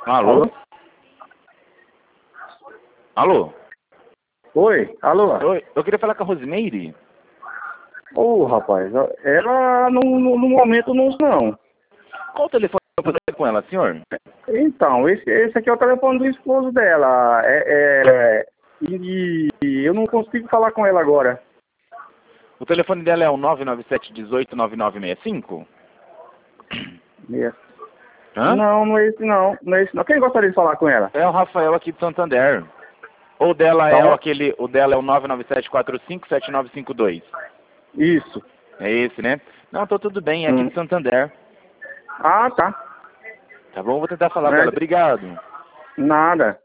Alô? Alô? Oi, alô? Oi, eu queria falar com a Rosimeire. Ô, rapaz, ela no momento não. Qual o telefone para falar com ela, senhor? Então, esse aqui é o telefone do esposo dela. E eu não consigo falar com ela agora. O telefone dela é o 997-18-9965? Yes. Hã? Não é esse não. Não é esse não. Quem gostaria de falar com ela? É o Rafael aqui de Santander. Ou dela é Então, o dela é o 997-45-7952. isso. É esse, né? Não, tô tudo bem, é aqui de Santander. Ah, tá. Tá bom? Vou tentar falar com É, ela. Obrigado. nada.